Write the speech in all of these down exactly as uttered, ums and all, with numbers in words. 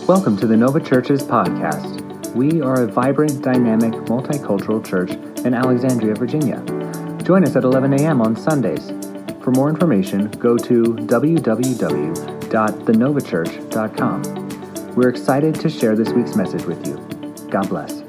Welcome to the Nova Church's podcast. We are a vibrant, dynamic, multicultural church in Alexandria, Virginia. Join us at eleven a.m. on Sundays. For more information, go to w w w dot the nova church dot com. We're excited to share this week's message with you. God bless.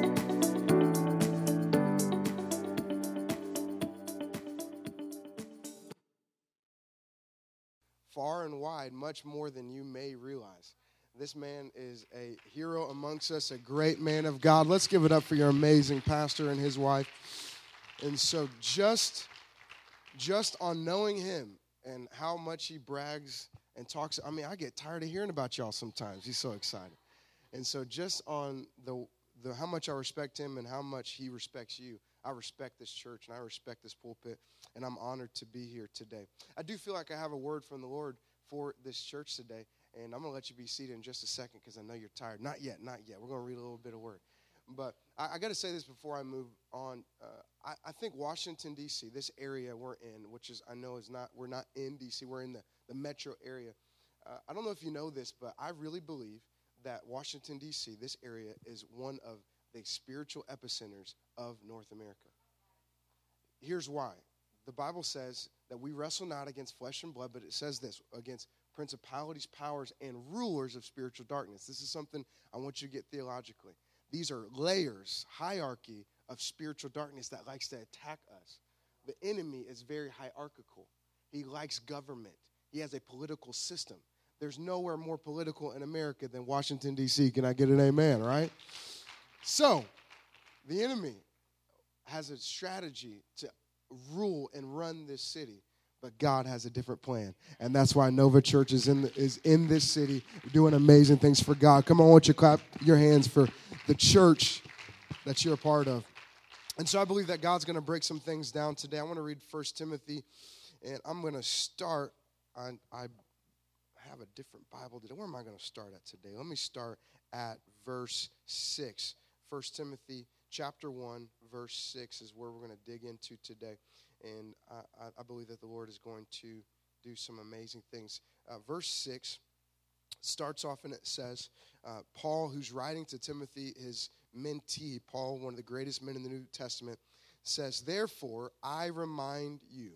Far and wide, much more than you may realize. This man is a hero amongst us, a great man of God. Let's give it up for your amazing pastor and his wife. And so just, just on knowing him and how much he brags and talks, I mean, I get tired of hearing about y'all sometimes. He's so excited. And so just on the, the how much I respect him and how much he respects you, I respect this church and I respect this pulpit, and I'm honored to be here today. I do feel like I have a word from the Lord for this church today, and I'm going to let you be seated in just a second because I know you're tired. Not yet, not yet. We're going to read a little bit of word. But I, I got to say this before I move on. Uh, I, I think Washington, D C, this area we're in, which is, I know is not, we're not in D C, we're in the, the metro area. Uh, I don't know if you know this, but I really believe that Washington, D C, this area is one of the spiritual epicenters of North America. Here's why. The Bible says that we wrestle not against flesh and blood, but it says this, against principalities, powers, and rulers of spiritual darkness. This is something I want you to get theologically. These are layers, hierarchy of spiritual darkness that likes to attack us. The enemy is very hierarchical. He likes government. He has a political system. There's nowhere more political in America than Washington, D C. Can I get an amen, right? So, the enemy has a strategy to rule and run this city, but God has a different plan, and that's why Nova Church is in the, is in this city doing amazing things for God. Come on, I want you to clap your hands for the church that you're a part of. And so I believe that God's going to break some things down today. I want to read First Timothy, and I'm going to start on, I have a different Bible today. Where am I going to start at today? Let me start at verse six. First Timothy chapter one, verse six is where we're going to dig into today. And I, I believe that the Lord is going to do some amazing things. Uh, verse six starts off and it says, uh, Paul, who's writing to Timothy, his mentee, Paul, one of the greatest men in the New Testament, says, therefore, I remind you,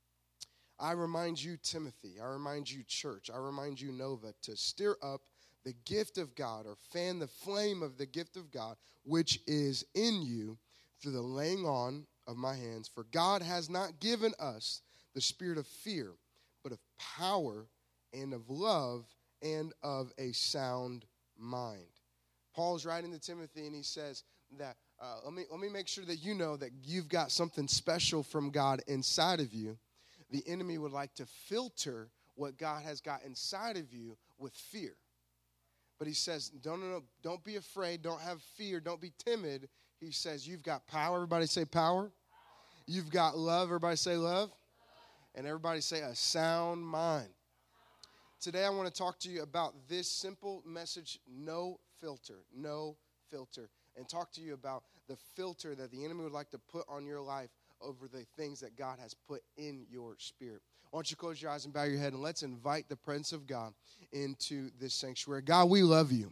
I remind you, Timothy, I remind you, church, I remind you, Nova, to stir up the gift of God, or fan the flame of the gift of God, which is in you through the laying on of my hands. For God has not given us the spirit of fear, but of power and of love and of a sound mind. Paul's writing to Timothy, and he says that, uh, let me, let me make sure that you know that you've got something special from God inside of you. The enemy would like to filter what God has got inside of you with fear. But he says, don't, no, no, don't be afraid. Don't have fear. Don't be timid. He says, you've got power. Everybody say power. You've got love. Everybody say love. And everybody say a sound mind. Today I want to talk to you about this simple message, no filter, no filter. And talk to you about the filter that the enemy would like to put on your life over the things that God has put in your spirit. Why don't you close your eyes and bow your head, and let's invite the presence of God into this sanctuary. God, we love you.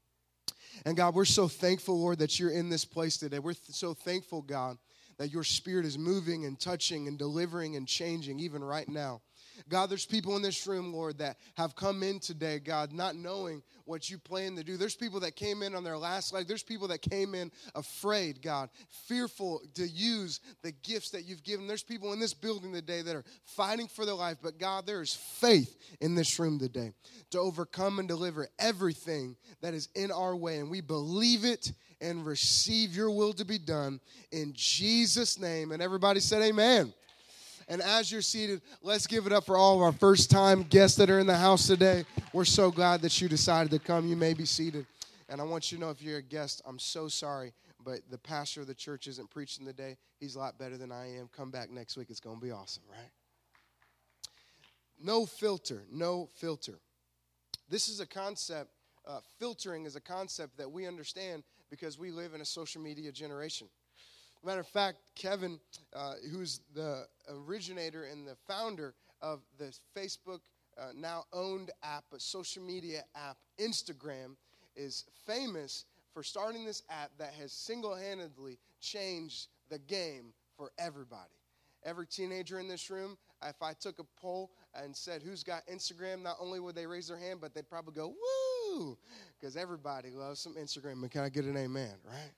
And God, we're so thankful, Lord, that you're in this place today. We're th- so thankful, God, that your spirit is moving and touching and delivering and changing even right now. God, there's people in this room, Lord, that have come in today, God, not knowing what you plan to do. There's people that came in on their last leg. There's people that came in afraid, God, fearful to use the gifts that you've given. There's people in this building today that are fighting for their life. But, God, there is faith in this room today to overcome and deliver everything that is in our way. And we believe it and receive your will to be done in Jesus' name. And everybody said amen. And as you're seated, let's give it up for all of our first-time guests that are in the house today. We're so glad that you decided to come. You may be seated. And I want you to know, if you're a guest, I'm so sorry, but the pastor of the church isn't preaching today. He's a lot better than I am. Come back next week. It's going to be awesome, right? No filter, no filter. This is a concept, uh, filtering is a concept that we understand because we live in a social media generation. Matter of fact, Kevin, uh, who's the originator and the founder of the Facebook uh, now owned app, a social media app, Instagram, is famous for starting this app that has single-handedly changed the game for everybody. Every teenager in this room, if I took a poll and said who's got Instagram, not only would they raise their hand, but they'd probably go, woo, because everybody loves some Instagram. And can I get an amen, right?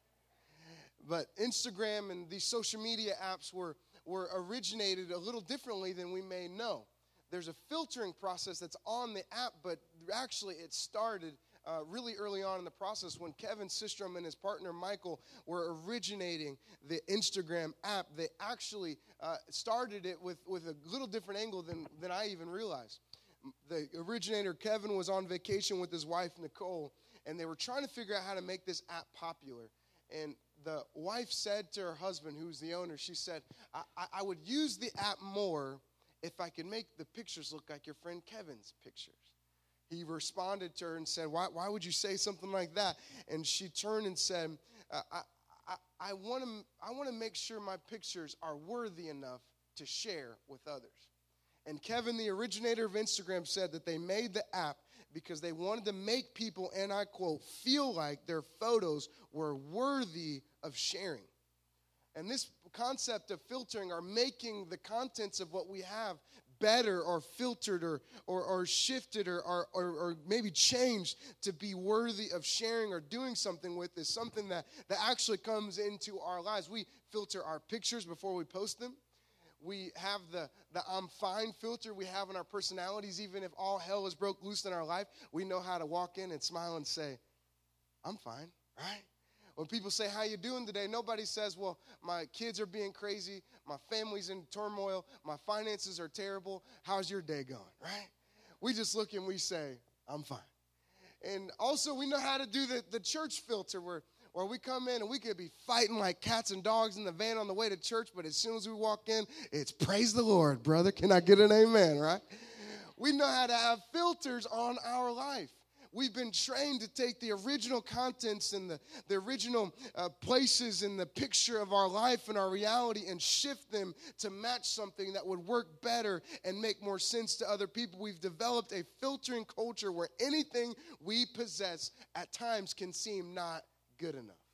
But Instagram and these social media apps were, were originated a little differently than we may know. There's a filtering process that's on the app, but actually it started Uh, really early on in the process when Kevin Systrom and his partner Michael were originating the Instagram app. They actually uh, started it with, with a little different angle than, than I even realized. The originator, Kevin, was on vacation with his wife, Nicole, and they were trying to figure out how to make this app popular. And the wife said to her husband, who's the owner, she said, I, I, I would use the app more if I could make the pictures look like your friend Kevin's pictures. He responded to her and said, why, why would you say something like that? And she turned and said, uh, I, I, I want to I want to make sure my pictures are worthy enough to share with others. And Kevin, the originator of Instagram, said that they made the app because they wanted to make people, and I quote, feel like their photos were worthy of sharing. And this concept of filtering or making the contents of what we have better or filtered or or, or shifted or, or, or maybe changed to be worthy of sharing or doing something with is something that, that actually comes into our lives. We filter our pictures before we post them. We have the, the I'm fine filter we have in our personalities. Even if all hell is broke loose in our life, we know how to walk in and smile and say, I'm fine, right? When people say, how you doing today? Nobody says, well, my kids are being crazy. My family's in turmoil. My finances are terrible. How's your day going, right? We just look and we say, I'm fine. And also we know how to do the, the church filter where, where we come in and we could be fighting like cats and dogs in the van on the way to church, but as soon as we walk in, it's praise the Lord, brother. Can I get an amen, right? We know how to have filters on our life. We've been trained to take the original contents and the, the original uh, places in the picture of our life and our reality and shift them to match something that would work better and make more sense to other people. We've developed a filtering culture where anything we possess at times can seem not good enough.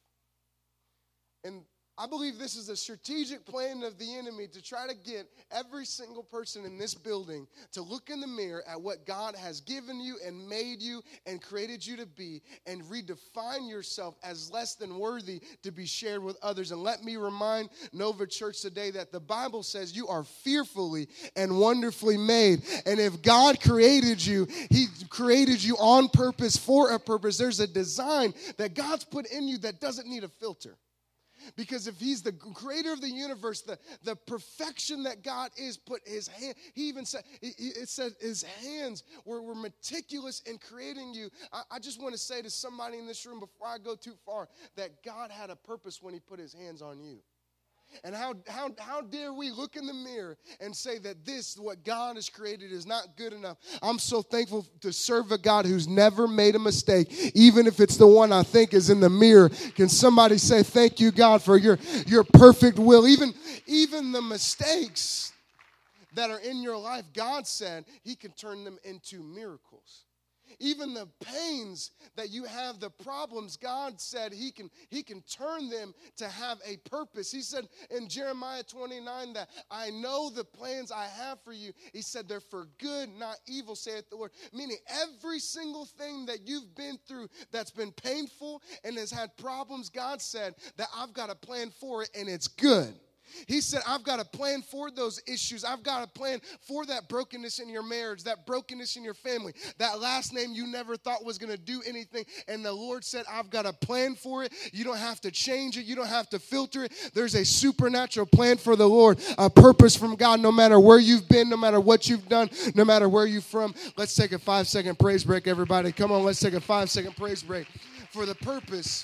And I believe this is a strategic plan of the enemy to try to get every single person in this building to look in the mirror at what God has given you and made you and created you to be and redefine yourself as less than worthy to be shared with others. And let me remind Nova Church today that the Bible says you are fearfully and wonderfully made. And if God created you, he created you on purpose for a purpose. There's a design that God's put in you that doesn't need a filter. Because if he's the creator of the universe, the, the perfection that God is, put his hand, he even said, it said his hands were, were meticulous in creating you. I, I just want to say to somebody in this room before I go too far, that God had a purpose when he put his hands on you. And how, how, how dare we look in the mirror and say that this, what God has created, is not good enough. I'm so thankful to serve a God who's never made a mistake, even if it's the one I think is in the mirror. Can somebody say, thank you, God, for your, your perfect will? Even, even the mistakes that are in your life, God said he can turn them into miracles. Even the pains that you have, the problems, God said he can, he can turn them to have a purpose. He said in Jeremiah twenty-nine that I know the plans I have for you. He said they're for good, not evil, saith the Lord. Meaning every single thing that you've been through that's been painful and has had problems, God said that I've got a plan for it and it's good. He said, I've got a plan for those issues. I've got a plan for that brokenness in your marriage, that brokenness in your family, that last name you never thought was going to do anything. And the Lord said, I've got a plan for it. You don't have to change it. You don't have to filter it. There's a supernatural plan for the Lord, a purpose from God, no matter where you've been, no matter what you've done, no matter where you're from. Let's take a five-second praise break, everybody. Come on, let's take a five-second praise break for the purpose.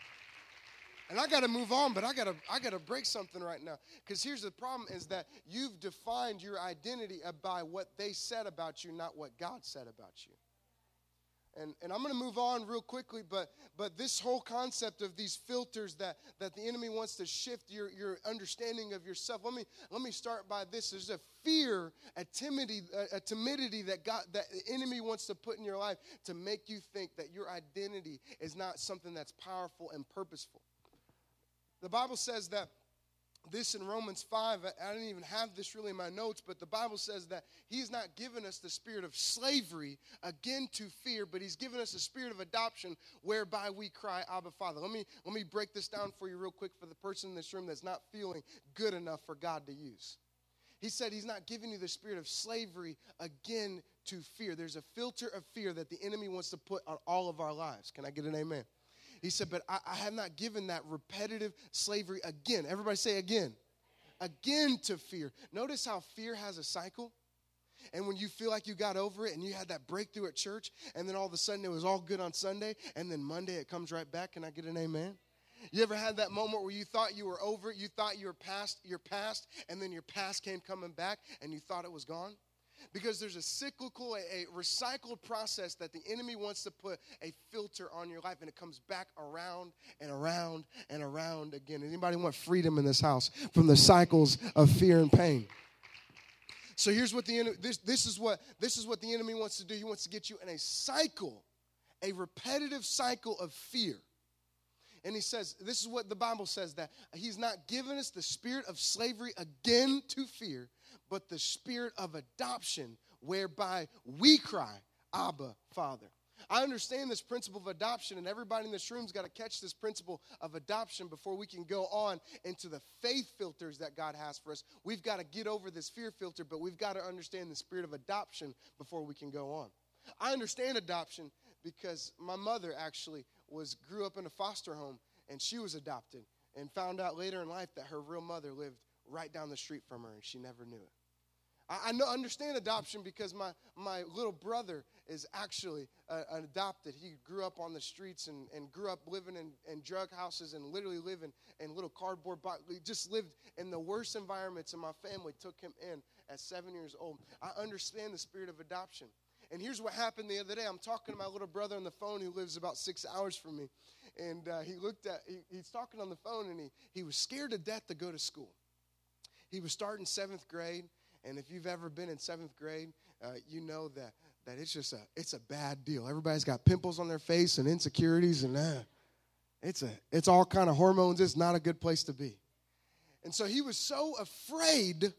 And I got to move on, but I got to I got to break something right now. Because here's the problem is that you've defined your identity by what they said about you, not what God said about you. And, and I'm going to move on real quickly, but but this whole concept of these filters that, that the enemy wants to shift your, your understanding of yourself. Let me let me start by this. There's a fear, a timidity, a, a timidity that God that the enemy wants to put in your life to make you think that your identity is not something that's powerful and purposeful. The Bible says that this in Romans five, I didn't even have this really in my notes, but the Bible says that he's not given us the spirit of slavery, again to fear, but he's given us a spirit of adoption whereby we cry, Abba, Father. Let me, let me break this down for you real quick for the person in this room that's not feeling good enough for God to use. He said he's not giving you the spirit of slavery, again to fear. There's a filter of fear that the enemy wants to put on all of our lives. Can I get an amen? He said, but I, I have not given that repetitive slavery again. Everybody say again. Again to fear. Notice how fear has a cycle. And when you feel like you got over it and you had that breakthrough at church, and then all of a sudden it was all good on Sunday, and then Monday it comes right back. Can I get an amen? You ever had that moment where you thought you were over it, you thought you were past your past, and then your past came coming back, and you thought it was gone? Because there's a cyclical, a, a recycled process that the enemy wants to put a filter on your life, and it comes back around and around and around again. Anybody want freedom in this house from the cycles of fear and pain? So here's what the enemy, this, this is what this is what the enemy wants to do. He wants to get you in a cycle, a repetitive cycle of fear. And he says, this is what the Bible says, that he's not given us the spirit of slavery again to fear, but the spirit of adoption whereby we cry, Abba, Father. I understand this principle of adoption, and everybody in this room's got to catch this principle of adoption before we can go on into the faith filters that God has for us. We've got to get over this fear filter, but we've got to understand the spirit of adoption before we can go on. I understand adoption because my mother actually was grew up in a foster home, and she was adopted and found out later in life that her real mother lived right down the street from her, and she never knew it. I, I know, understand adoption because my, my little brother is actually uh, adopted. He grew up on the streets and, and grew up living in, in drug houses and literally living in little cardboard boxes. He just lived in the worst environments, and my family took him in at seven years old. I understand the spirit of adoption. And here's what happened the other day. I'm talking to my little brother on the phone who lives about six hours from me. And uh, he looked at, he, he's talking on the phone, and he, he was scared to death to go to school. He was starting seventh grade. And if you've ever been in seventh grade, uh, you know that, that it's just a, it's a bad deal. Everybody's got pimples on their face and insecurities, and uh, it's, a, it's all kind of hormones. It's not a good place to be. And so he was so afraid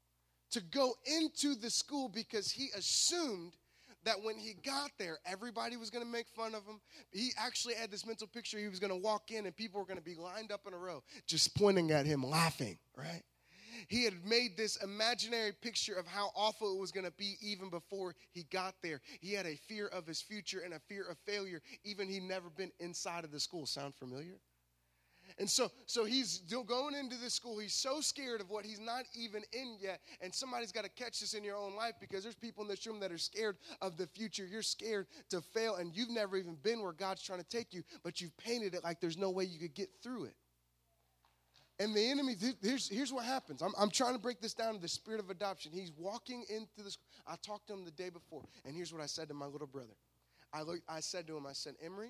to go into the school because he assumed that when he got there, everybody was going to make fun of him. He actually had this mental picture. He was going to walk in, and people were going to be lined up in a row, just pointing at him, laughing, right? He had made this imaginary picture of how awful it was going to be even before he got there. He had a fear of his future and a fear of failure, even he'd never been inside of the school. Sound familiar? And so, so he's going into this school. He's so scared of what he's not even in yet. And somebody's got to catch this in your own life, because there's people in this room that are scared of the future. You're scared to fail, and you've never even been where God's trying to take you, but you've painted it like there's no way you could get through it. And the enemy, here's, here's what happens. I'm, I'm trying to break this down to the spirit of adoption. He's walking into this. I talked to him the day before, and here's what I said to my little brother. I, looked, I said to him, I said, Emery,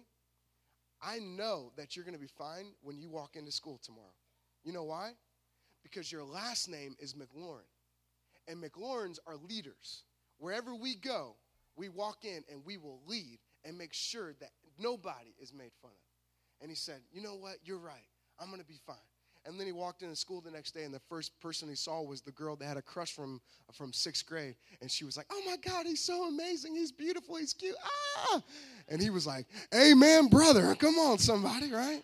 I know that you're going to be fine when you walk into school tomorrow. You know why? Because your last name is McLaurin. And McLaurins are leaders. Wherever we go, we walk in and we will lead and make sure that nobody is made fun of. And he said, you know what? You're right. I'm going to be fine. And then he walked into school the next day, and the first person he saw was the girl that had a crush from, from sixth grade. And she was like, oh, my God, he's so amazing. He's beautiful. He's cute. Ah! And he was like, amen, brother. Come on, somebody, right?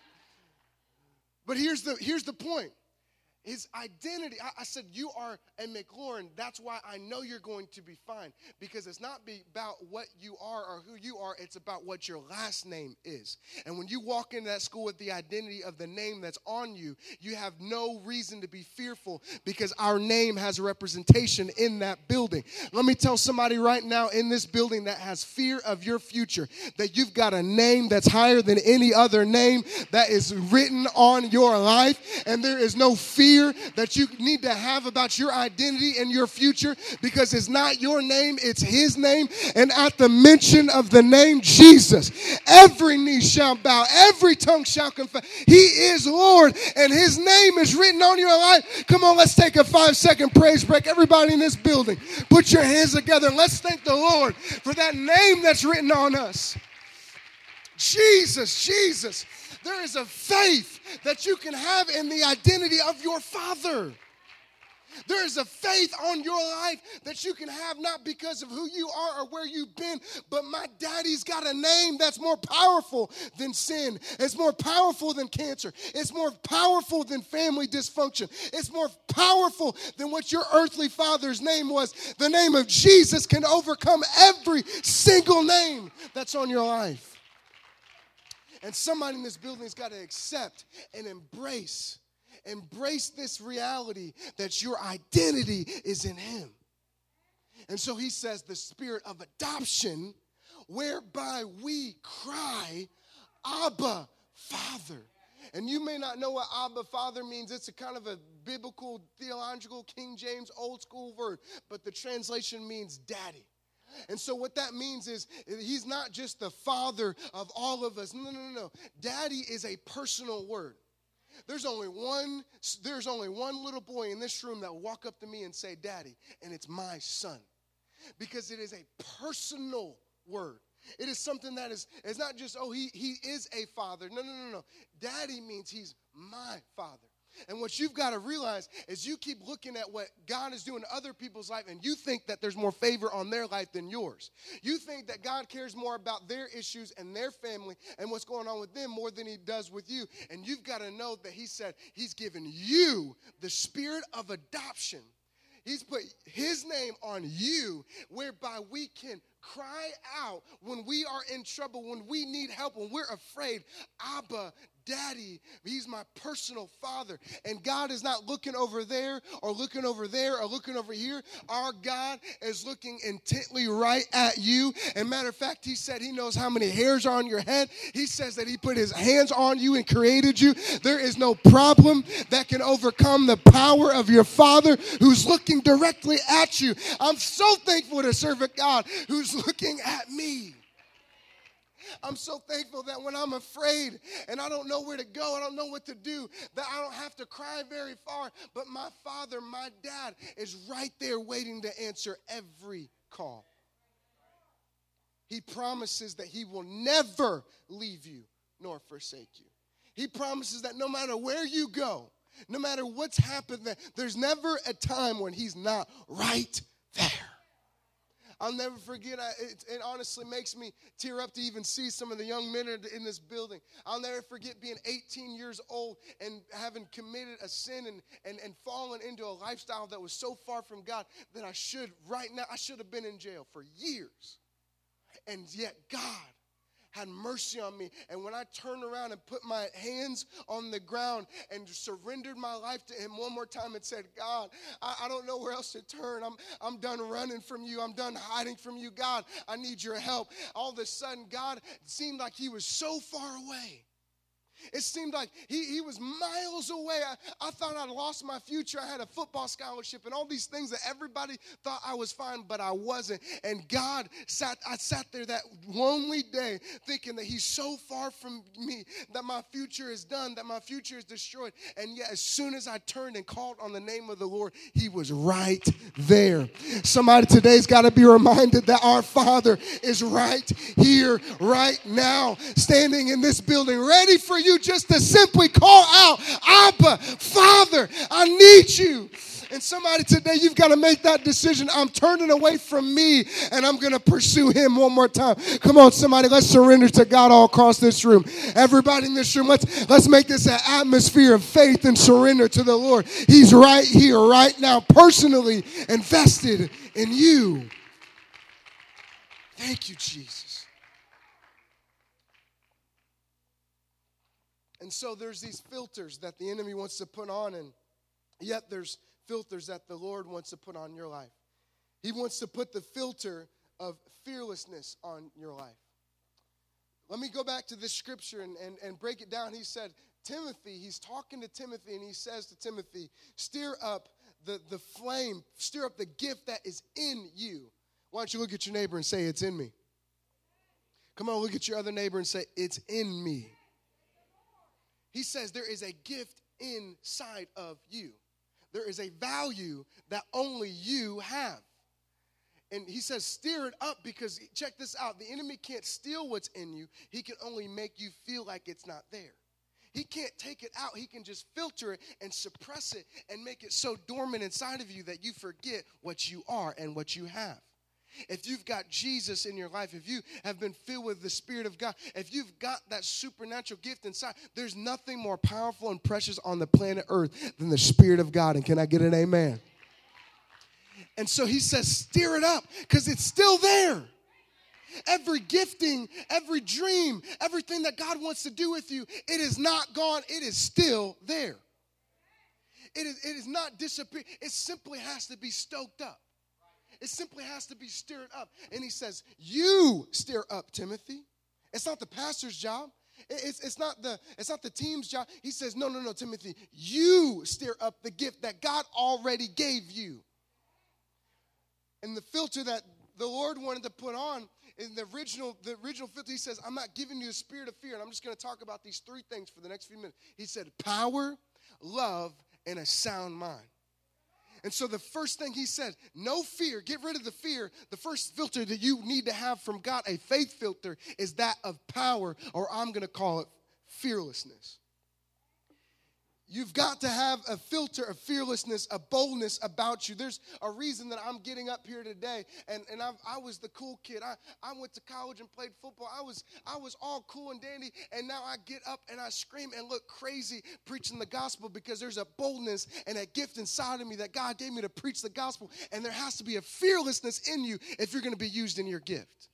But here's the, here's the point. His identity, I, I said, you are a McLaurin. That's why I know you're going to be fine. Because it's not be about what you are or who you are. It's about what your last name is. And when you walk into that school with the identity of the name that's on you, you have no reason to be fearful, because our name has a representation in that building. Let me tell somebody right now in this building that has fear of your future that you've got a name that's higher than any other name that is written on your life. And there is no fear fear that you need to have about your identity and your future, because it's not your name, it's his name. And at the mention of the name Jesus, every knee shall bow, every tongue shall confess. He is Lord, and his name is written on your life. Come on, let's take a five-second praise break. Everybody in this building, put your hands together and let's thank the Lord for that name that's written on us. Jesus, Jesus. There is a faith that you can have in the identity of your Father. There is a faith on your life that you can have not because of who you are or where you've been, but my daddy's got a name that's more powerful than sin. It's more powerful than cancer. It's more powerful than family dysfunction. It's more powerful than what your earthly father's name was. The name of Jesus can overcome every single name that's on your life. And somebody in this building has got to accept and embrace, embrace this reality that your identity is in him. And so he says the spirit of adoption, whereby we cry, Abba, Father. And you may not know what Abba, Father means. It's a kind of a biblical, theological, King James, old school word. But the translation means daddy. And so what that means is he's not just the father of all of us. No, no, no, no. Daddy is a personal word. There's only one, there's only one little boy in this room that will walk up to me and say, Daddy, and it's my son. Because it is a personal word. It is something that is, it's not just, oh, he, he is a father. No, no, no, no. Daddy means he's my father. And what you've got to realize is you keep looking at what God is doing in other people's life, and you think that there's more favor on their life than yours. You think that God cares more about their issues and their family and what's going on with them more than he does with you. And you've got to know that he said he's given you the spirit of adoption. He's put his name on you, whereby we can cry out when we are in trouble, when we need help, when we're afraid. Abba, Daddy, he's my personal father. And God is not looking over there or looking over there or looking over here. Our God is looking intently right at you. And matter of fact, he said he knows how many hairs are on your head. He says that he put his hands on you and created you. There is no problem that can overcome the power of your Father who's looking directly at you. I'm so thankful to serve a God who's looking at me. I'm so thankful that when I'm afraid and I don't know where to go, I don't know what to do, that I don't have to cry very far, but my Father, my Dad is right there waiting to answer every call. He promises that he will never leave you nor forsake you. He promises that no matter where you go, no matter what's happened, that there's never a time when he's not right there. I'll never forget, I, it, it honestly makes me tear up to even see some of the young men in this building. I'll never forget being eighteen years old and having committed a sin and, and, and fallen into a lifestyle that was so far from God that I should, right now, I should have been in jail for years. And yet God had mercy on me. And when I turned around and put my hands on the ground and surrendered my life to him one more time and said, God, I, I don't know where else to turn. I'm, I'm done running from you. I'm done hiding from you. God, I need your help. All of a sudden, God seemed like he was so far away. It seemed like he, he was miles away. I, I thought I'd lost my future. I had a football scholarship and all these things that everybody thought I was fine, but I wasn't. And God sat, I sat there that lonely day thinking that he's so far from me, that my future is done, that my future is destroyed. And yet as soon as I turned and called on the name of the Lord, he was right there. Somebody today's got to be reminded that our Father is right here, right now, standing in this building, ready for you just to simply call out, Abba, Father, I need you. And somebody today, you've got to make that decision. I'm turning away from me and I'm going to pursue him one more time. Come on, somebody, let's surrender to God all across this room. Everybody in this room, let's, let's make this an atmosphere of faith and surrender to the Lord. He's right here, right now, personally invested in you. Thank you, Jesus. And so there's these filters that the enemy wants to put on, and yet there's filters that the Lord wants to put on your life. He wants to put the filter of fearlessness on your life. Let me go back to this scripture and, and, and break it down. He said, Timothy, he's talking to Timothy, and he says to Timothy, stir up the, the flame, stir up the gift that is in you. Why don't you look at your neighbor and say, it's in me? Come on, look at your other neighbor and say, it's in me. He says there is a gift inside of you. There is a value that only you have. And he says, stir it up, because check this out. The enemy can't steal what's in you. He can only make you feel like it's not there. He can't take it out. He can just filter it and suppress it and make it so dormant inside of you that you forget what you are and what you have. If you've got Jesus in your life, if you have been filled with the Spirit of God, if you've got that supernatural gift inside, there's nothing more powerful and precious on the planet Earth than the Spirit of God. And can I get an amen? And so he says, stir it up, because it's still there. Every gifting, every dream, everything that God wants to do with you, it is not gone. It is still there. It is, it is not disappeared. It simply has to be stoked up. It simply has to be stirred up. And he says, you stir up, Timothy. It's not the pastor's job. It's, it's, not the, it's not the team's job. He says, no, no, no, Timothy. You stir up the gift that God already gave you. And the filter that the Lord wanted to put on in the original, the original filter, he says, I'm not giving you the spirit of fear. And I'm just going to talk about these three things for the next few minutes. He said, power, love, and a sound mind. And so the first thing he said, no fear, get rid of the fear. The first filter that you need to have from God, a faith filter, is that of power, or I'm going to call it fearlessness. You've got to have a filter of fearlessness, a boldness about you. There's a reason that I'm getting up here today, and, and I've, I was the cool kid. I, I went to college and played football. I was, I was all cool and dandy, and now I get up and I scream and look crazy preaching the gospel, because there's a boldness and a gift inside of me that God gave me to preach the gospel, and there has to be a fearlessness in you if you're going to be used in your gift.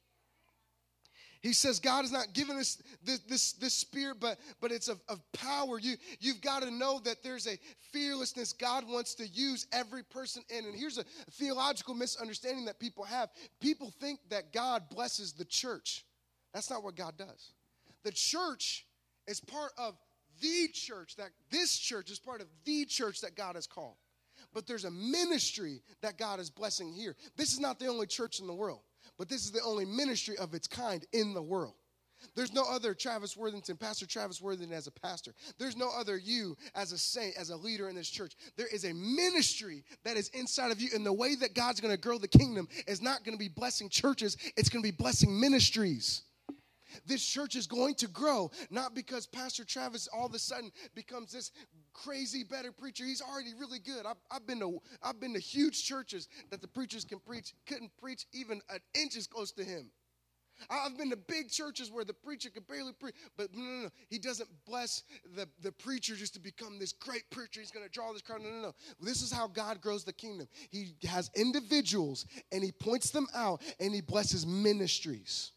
He says God has not given us this, this, this spirit, but, but it's of, of power. You, you've got to know that there's a fearlessness God wants to use every person in. And here's a theological misunderstanding that people have. People think that God blesses the church. That's not what God does. The church is part of the church, that this church is part of the church that God has called. But there's a ministry that God is blessing here. This is not the only church in the world. But this is the only ministry of its kind in the world. There's no other Travis Worthington, Pastor Travis Worthington as a pastor. There's no other you as a saint, as a leader in this church. There is a ministry that is inside of you. And the way that God's going to grow the kingdom is not going to be blessing churches. It's going to be blessing ministries. This church is going to grow, not because Pastor Travis all of a sudden becomes this crazy better preacher. He's already really good. I've, I've been to I've been to huge churches that the preachers can preach couldn't preach even an inch as close to him. I've been to big churches where the preacher could barely preach, but no, no, no. He doesn't bless the, the preacher just to become this great preacher. He's going to draw this crowd. No, no, no. This is how God grows the kingdom. He has individuals, and he points them out, and he blesses ministries.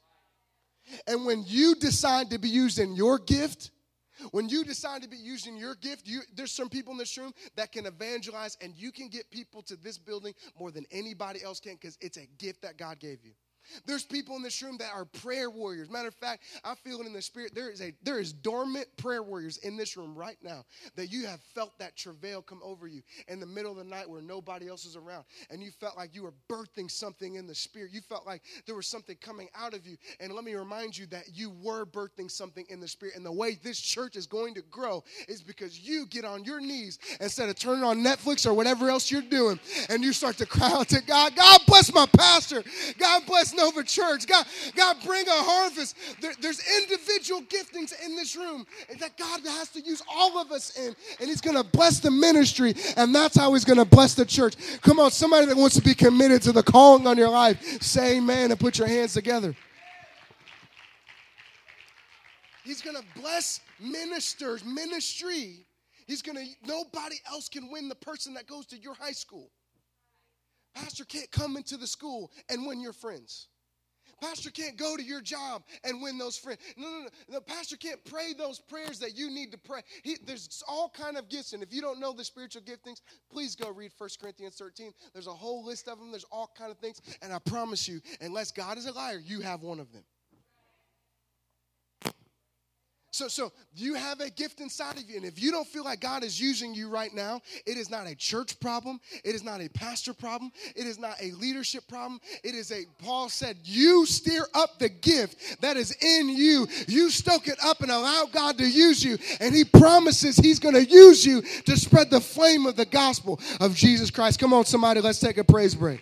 And when you decide to be used in your gift, when you decide to be used in your gift, you, there's some people in this room that can evangelize, and you can get people to this building more than anybody else can, because it's a gift that God gave you. There's people in this room that are prayer warriors. Matter of fact, I feel it in the spirit. There is a there is dormant prayer warriors in this room right now that you have felt that travail come over you in the middle of the night where nobody else is around, and you felt like you were birthing something in the spirit. You felt like there was something coming out of you. And let me remind you that you were birthing something in the spirit. And the way this church is going to grow is because you get on your knees instead of turning on Netflix or whatever else you're doing, and you start to cry out to God. God bless my pastor. God bless Nova Church. God, God bring a harvest. There, there's individual giftings in this room that God has to use all of us in, and he's going to bless the ministry, and that's how he's going to bless the church. Come on, somebody that wants to be committed to the calling on your life, say amen and put your hands together. He's going to bless ministers, ministry. He's going to, nobody else can win the person that goes to your high school. Pastor can't come into the school and win your friends. Pastor can't go to your job and win those friends. No, no, no. The pastor can't pray those prayers that you need to pray. He, there's all kind of gifts, and if you don't know the spiritual giftings, please go read First Corinthians thirteen. There's a whole list of them. There's all kind of things, and I promise you, unless God is a liar, you have one of them. So, so you have a gift inside of you, and if you don't feel like God is using you right now, it is not a church problem. It is not a pastor problem. It is not a leadership problem. It is a, Paul said, you stir up the gift that is in you. You stoke it up and allow God to use you, and he promises he's going to use you to spread the flame of the gospel of Jesus Christ. Come on, somebody, let's take a praise break.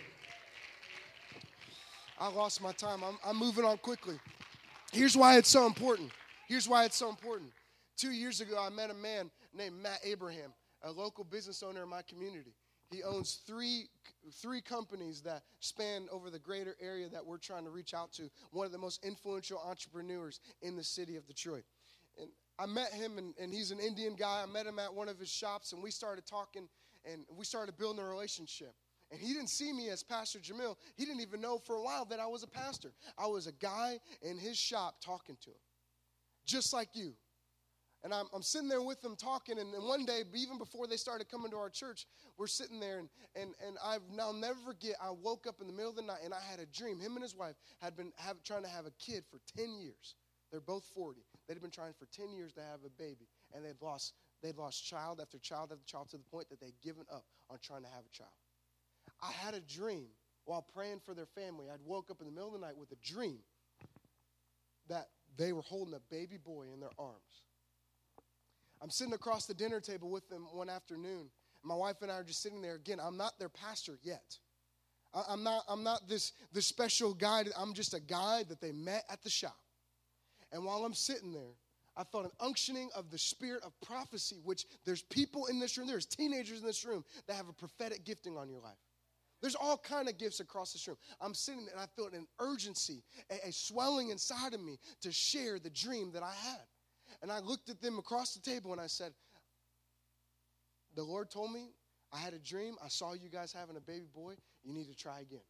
I lost my time. I'm, I'm moving on quickly. Here's why it's so important. Here's why it's so important. Two years ago, I met a man named Matt Abraham, a local business owner in my community. He owns three, three companies that span over the greater area that we're trying to reach out to, one of the most influential entrepreneurs in the city of Detroit. And I met him, and, and he's an Indian guy. I met him at one of his shops, and we started talking, and we started building a relationship. And he didn't see me as Pastor Jamil. He didn't even know for a while that I was a pastor. I was a guy in his shop talking to him. Just like you. And I'm, I'm sitting there with them talking, and, and one day, even before they started coming to our church, we're sitting there, and and and I've, I'll never forget, I woke up in the middle of the night, and I had a dream. Him and his wife had been have, trying to have a kid for ten years. They're both forty. They'd been trying for ten years to have a baby, and they'd lost, they'd lost child after child after child to the point that they'd given up on trying to have a child. I had a dream while praying for their family. I'd woke up in the middle of the night with a dream that they were holding a baby boy in their arms. I'm sitting across the dinner table with them one afternoon. My wife and I are just sitting there. Again, I'm not their pastor yet. I'm not, I'm not this, this special guy. I'm just a guy that they met at the shop. And while I'm sitting there, I felt an unctioning of the spirit of prophecy, which there's people in this room, there's teenagers in this room that have a prophetic gifting on your life. There's all kind of gifts across this room. I'm sitting there, and I felt an urgency, a, a swelling inside of me to share the dream that I had. And I looked at them across the table, and I said, the Lord told me I had a dream. I saw you guys having a baby boy. You need to try again.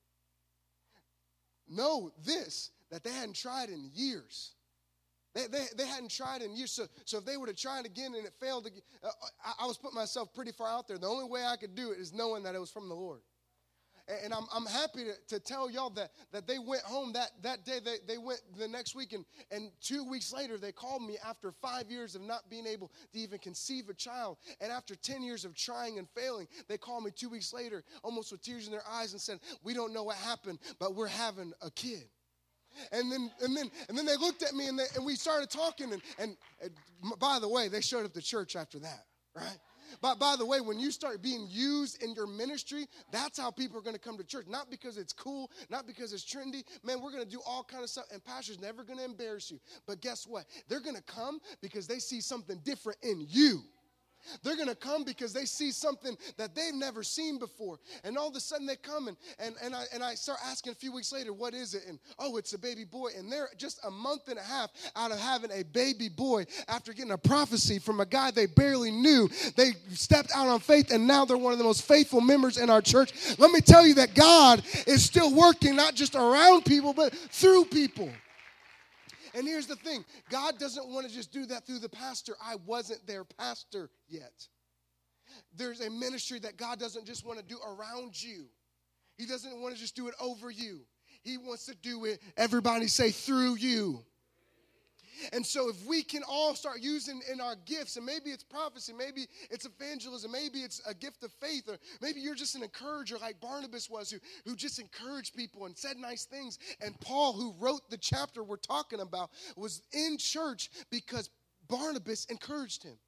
Know this, that they hadn't tried in years. They, they, they hadn't tried in years. So, so if they would have tried again and it failed, again, uh, I, I was putting myself pretty far out there. The only way I could do it is knowing that it was from the Lord. And I'm I'm happy to, to tell y'all that, that they went home that, that day. They, they went the next week, and, and two weeks later, they called me after five years of not being able to even conceive a child. And after ten years of trying and failing, they called me two weeks later, almost with tears in their eyes, and said, we don't know what happened, but we're having a kid. And then and then and then they looked at me, and, they, and we started talking. And, and, and by the way, they showed up to church after that, right? But by the way, when you start being used in your ministry, that's how people are going to come to church. Not because it's cool, not because it's trendy. Man, we're going to do all kind of stuff, and pastor's never going to embarrass you. But guess what? They're going to come because they see something different in you. They're going to come because they see something that they've never seen before. And all of a sudden they come, and, and, and, I, and I start asking a few weeks later, what is it? And, oh, it's a baby boy. And they're just a month and a half out of having a baby boy after getting a prophecy from a guy they barely knew. They stepped out on faith, and now they're one of the most faithful members in our church. Let me tell you that God is still working, not just around people, but through people. And here's the thing. God doesn't want to just do that through the pastor. I wasn't their pastor yet. There's a ministry that God doesn't just want to do around you. He doesn't want to just do it over you. He wants to do it, everybody say, through you. And so if we can all start using in our gifts, and maybe it's prophecy, maybe it's evangelism, maybe it's a gift of faith, or maybe you're just an encourager like Barnabas was, who, who just encouraged people and said nice things. And Paul, who wrote the chapter we're talking about, was in church because Barnabas encouraged him.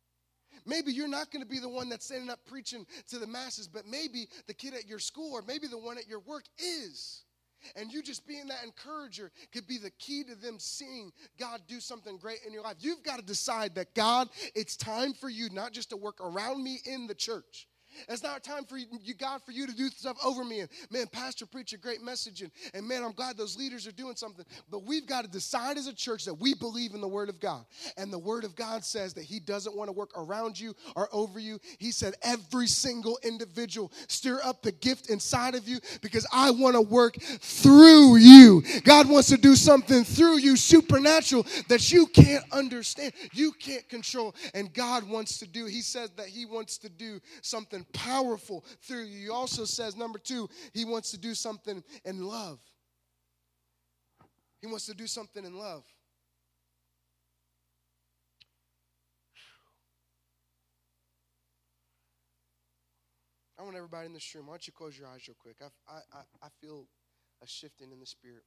Maybe you're not going to be the one that's standing up preaching to the masses, but maybe the kid at your school, or maybe the one at your work is. And you just being that encourager could be the key to them seeing God do something great in your life. You've got to decide that, God, it's time for you not just to work around me in the church. It's not time for you, God, for you to do stuff over me. And, man, pastor preached a great message. And, and, man, I'm glad those leaders are doing something. But we've got to decide as a church that we believe in the Word of God. And the Word of God says that He doesn't want to work around you or over you. He said every single individual, stir up the gift inside of you, because I want to work through you. God wants to do something through you, supernatural, that you can't understand, you can't control. And God wants to do, He says that He wants to do something powerful through you. He also says, number two, He wants to do something in love. He wants to do something in love. I want everybody in this room, why don't you close your eyes real quick? I, I, I feel a shifting in the spirit.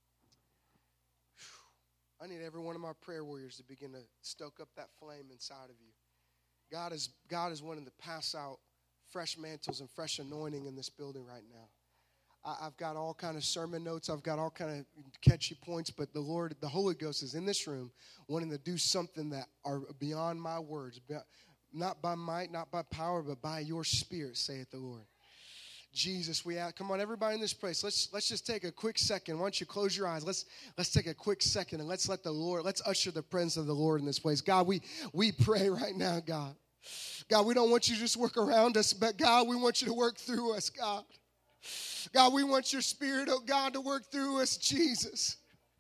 I need every one of my prayer warriors to begin to stoke up that flame inside of you. God is, God is wanting to pass out fresh mantles and fresh anointing in this building right now. I, I've got all kind of sermon notes. I've got all kind of catchy points, but the Lord, the Holy Ghost is in this room wanting to do something that are beyond my words. Not by might, not by power, but by your spirit, saith the Lord. Jesus, we ask, come on, everybody in this place, let's let's just take a quick second. Why don't you close your eyes? Let's let's take a quick second and let's let the Lord, let's usher the presence of the Lord in this place. God, we we pray right now, God. God, we don't want you to just work around us, but God, we want you to work through us, God. God, we want your spirit, oh God, to work through us, Jesus.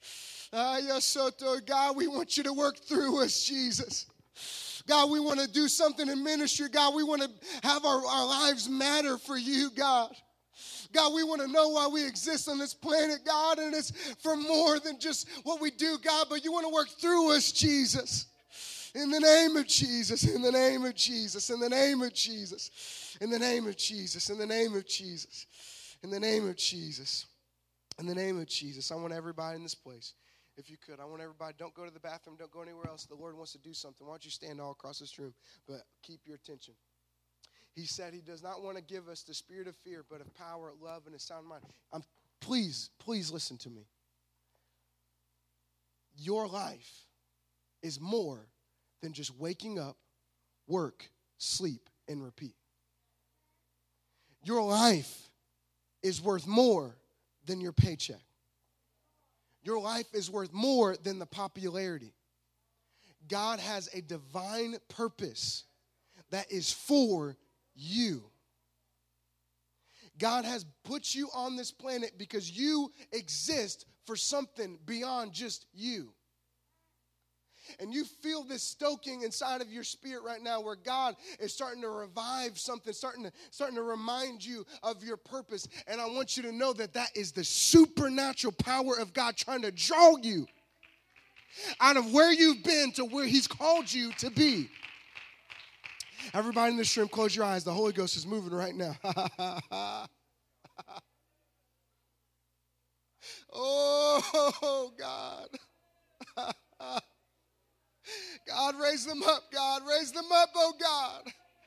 God, we want you to work through us, Jesus. God, we want to do something in ministry. God, we want to have our, our lives matter for you, God. God, we want to know why we exist on this planet, God, and it's for more than just what we do, God, but you want to work through us, Jesus. In the name of Jesus, in the name of Jesus, in the name of Jesus, in the name of Jesus, in the name of Jesus, in the name of Jesus, in the name of Jesus. I want everybody in this place. If you could, I want everybody, don't go to the bathroom, don't go anywhere else. The Lord wants to do something. Why don't you stand all across this room, but keep your attention. He said he does not want to give us the spirit of fear, but of power, love, and a sound mind. I'm, please, please listen to me. Your life is more than just waking up, work, sleep, and repeat. Your life is worth more than your paycheck. Your life is worth more than the popularity. God has a divine purpose that is for you. God has put you on this planet because you exist for something beyond just you. And you feel this stoking inside of your spirit right now where God is starting to revive something, starting to, starting to remind you of your purpose. And I want you to know that that is the supernatural power of God trying to draw you out of where you've been to where he's called you to be. Everybody in this room, close your eyes. The Holy Ghost is moving right now. Oh, God. God, raise them up, God. Raise them up, oh God.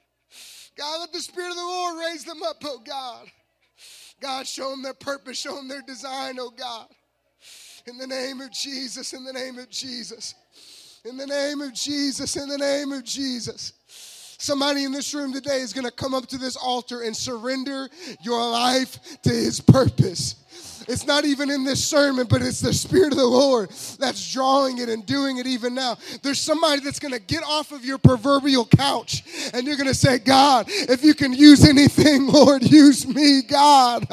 God, let the Spirit of the Lord raise them up, oh God. God, show them their purpose. Show them their design, oh God. In the name of Jesus, in the name of Jesus. In the name of Jesus, in the name of Jesus. Somebody in this room today is going to come up to this altar and surrender your life to his purpose. It's not even in this sermon, but it's the Spirit of the Lord that's drawing it and doing it even now. There's somebody that's going to get off of your proverbial couch, and you're going to say, God, if you can use anything, Lord, use me, God.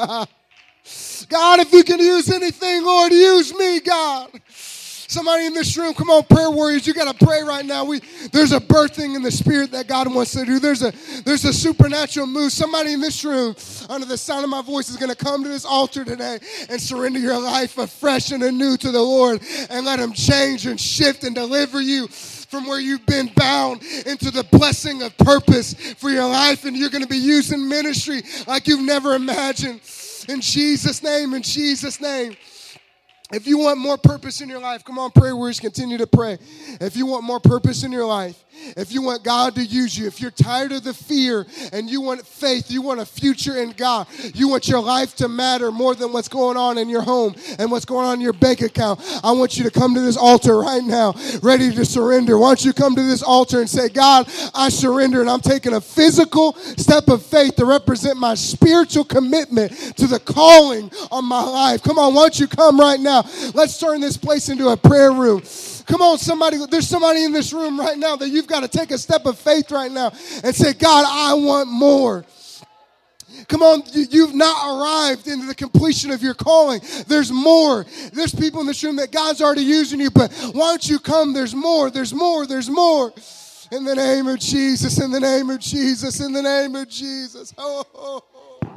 God, if you can use anything, Lord, use me, God. Somebody in this room, come on, prayer warriors, you got to pray right now. We there's a birthing in the spirit that God wants to do. There's a there's a supernatural move. Somebody in this room, under the sound of my voice, is going to come to this altar today and surrender your life afresh and anew to the Lord and let him change and shift and deliver you from where you've been bound into the blessing of purpose for your life. And you're going to be used in ministry like you've never imagined. In Jesus' name, in Jesus' name. If you want more purpose in your life, come on, prayer warriors, continue to pray. If you want more purpose in your life, if you want God to use you, if you're tired of the fear and you want faith, you want a future in God, you want your life to matter more than what's going on in your home and what's going on in your bank account, I want you to come to this altar right now, ready to surrender. Why don't you come to this altar and say, God, I surrender, and I'm taking a physical step of faith to represent my spiritual commitment to the calling on my life. Come on, why don't you come right now? Let's turn this place into a prayer room. Come on, somebody, there's somebody in this room right now that you've got to take a step of faith right now and say, God, I want more. Come on, you've not arrived into the completion of your calling. There's more. There's people in this room that God's already using you, but why don't you come? There's more, there's more, there's more. In the name of Jesus, in the name of Jesus, in the name of Jesus. Oh, oh, oh.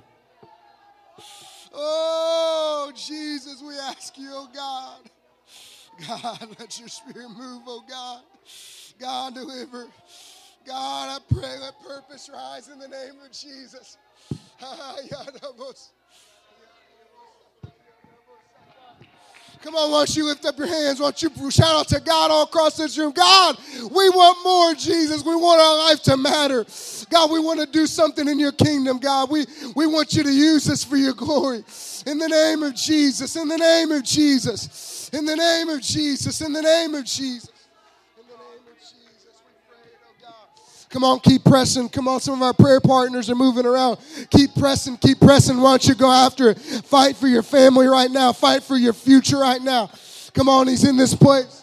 Oh, Jesus, we ask you, oh God. God, let your spirit move, oh God. God, deliver. God, I pray, let purpose rise in the name of Jesus. Come on, why don't you lift up your hands? Why don't you shout out to God all across this room? God, we want more, Jesus. We want our life to matter. God, we want to do something in your kingdom, God. We, we want you to use us for your glory. In the name of Jesus, in the name of Jesus, in the name of Jesus, in the name of Jesus. Come on, keep pressing. Come on, some of our prayer partners are moving around. Keep pressing, keep pressing. Why don't you go after it? Fight for your family right now. Fight for your future right now. Come on, he's in this place.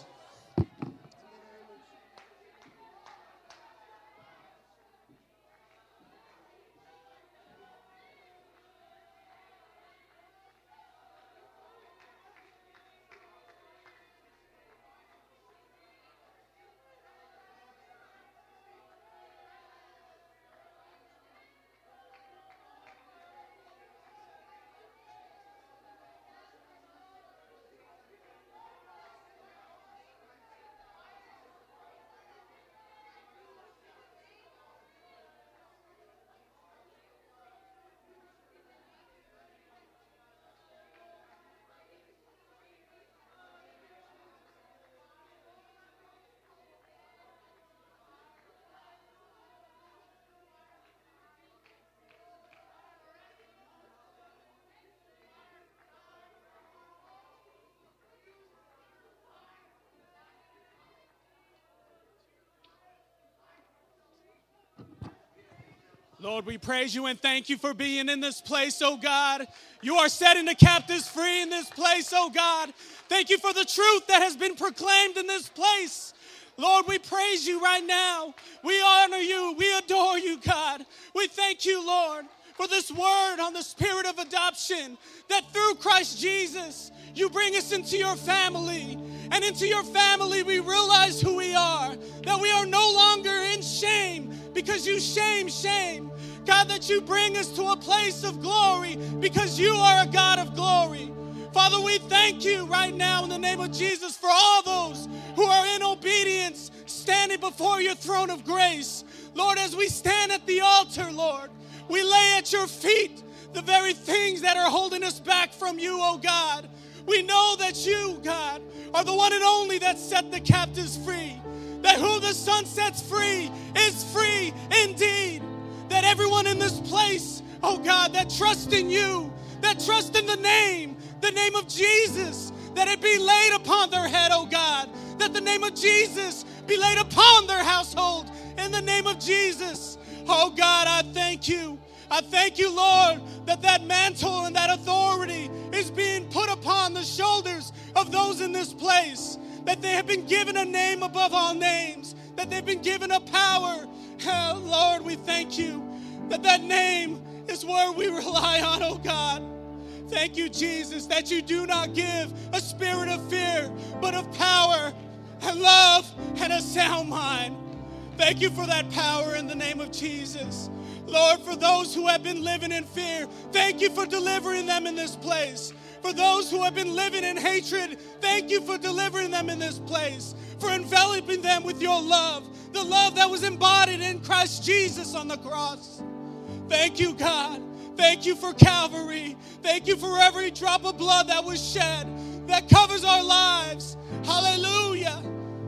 Lord, we praise you and thank you for being in this place, oh God. You are setting the captives free in this place, oh God. Thank you for the truth that has been proclaimed in this place. Lord, we praise you right now. We honor you. We adore you, God. We thank you, Lord, for this word on the spirit of adoption, that through Christ Jesus, you bring us into your family. And into your family, we realize who we are, that we are no longer in shame because you shame shame. God, that you bring us to a place of glory because you are a God of glory. Father, we thank you right now in the name of Jesus for all those who are in obedience, standing before your throne of grace. Lord, as we stand at the altar, Lord, we lay at your feet the very things that are holding us back from you, oh God. We know that you, God, are the one and only that set the captives free. That who the Son sets free is free indeed. That everyone in this place, oh God, that trust in you, that trust in the name, the name of Jesus, that it be laid upon their head, oh God. That the name of Jesus be laid upon their household in the name of Jesus. Oh God, I thank you. I thank you, Lord, that that mantle and that authority is being put upon the shoulders of those in this place. That they have been given a name above all names. That they've been given a power. Oh, Lord, we thank you that that name is where we rely on, oh God. Thank you, Jesus, that you do not give a spirit of fear, but of power and love and a sound mind. Thank you for that power in the name of Jesus. Lord, for those who have been living in fear, thank you for delivering them in this place. For those who have been living in hatred, thank you for delivering them in this place. For enveloping them with your love, the love that was embodied in Christ Jesus on the cross. Thank you, God. Thank you for Calvary. Thank you for every drop of blood that was shed, that covers our lives. Hallelujah.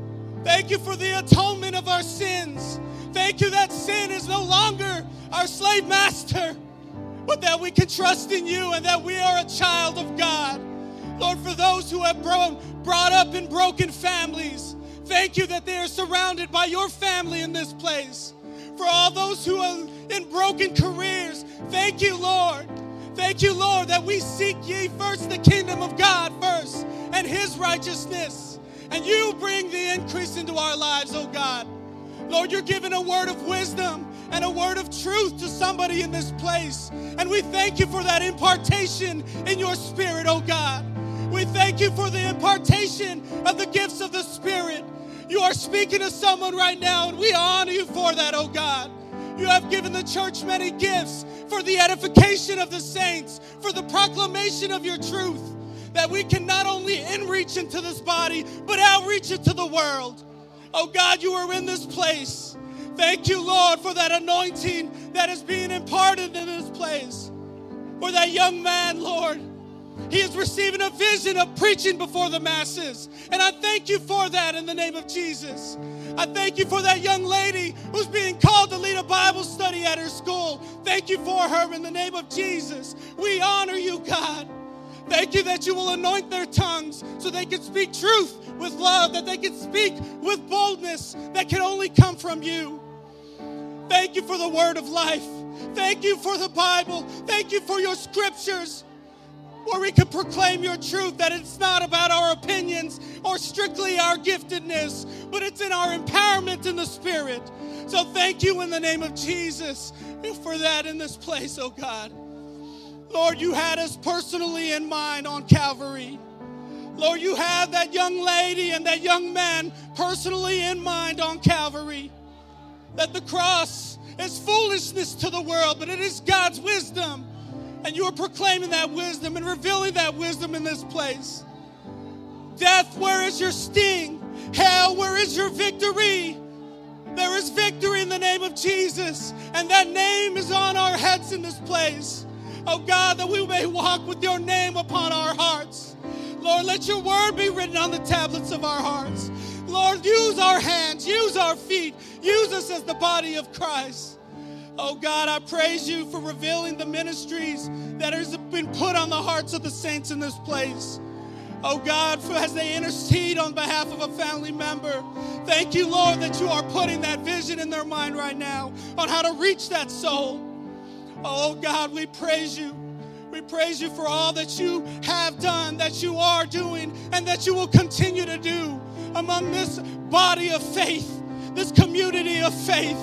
Thank you for the atonement of our sins. Thank you that sin is no longer our slave master, but that we can trust in you and that we are a child of God. Lord, for those who have brought, brought up in broken families, thank you that they are surrounded by your family in this place. For all those who are in broken careers, thank you, Lord. Thank you, Lord, that we seek ye first the kingdom of God first and his righteousness. And you bring the increase into our lives, oh God. Lord, you're giving a word of wisdom and a word of truth to somebody in this place. And we thank you for that impartation in your spirit, oh God. We thank you for the impartation of the gifts of the Spirit. You are speaking to someone right now, and we honor you for that, oh God. You have given the church many gifts for the edification of the saints, for the proclamation of your truth, that we can not only in-reach into this body, but outreach it to the world. Oh God, you are in this place. Thank you, Lord, for that anointing that is being imparted in this place. For that young man, Lord, he is receiving a vision of preaching before the masses. And I thank you for that in the name of Jesus. I thank you for that young lady who's being called to lead a Bible study at her school. Thank you for her in the name of Jesus. We honor you, God. Thank you that you will anoint their tongues so they can speak truth with love, that they can speak with boldness that can only come from you. Thank you for the word of life. Thank you for the Bible. Thank you for your scriptures where we can proclaim your truth, that it's not about our opinions or strictly our giftedness, but it's in our empowerment in the Spirit. So thank you in the name of Jesus for that in this place, oh God. Lord, you had us personally in mind on Calvary. Lord, you had that young lady and that young man personally in mind on Calvary. That the cross is foolishness to the world, but it is God's wisdom. And you are proclaiming that wisdom and revealing that wisdom in this place. Death, where is your sting? Hell, where is your victory? There is victory in the name of Jesus. And that name is on our heads in this place. Oh God, that we may walk with your name upon our hearts. Lord, let your word be written on the tablets of our hearts. Lord, use our hands, use our feet, use us as the body of Christ. Oh God, I praise you for revealing the ministries that has been put on the hearts of the saints in this place. Oh God, for as they intercede on behalf of a family member, thank you, Lord, that you are putting that vision in their mind right now on how to reach that soul. Oh God, we praise you. We praise you for all that you have done, that you are doing, and that you will continue to do among this body of faith, this community of faith.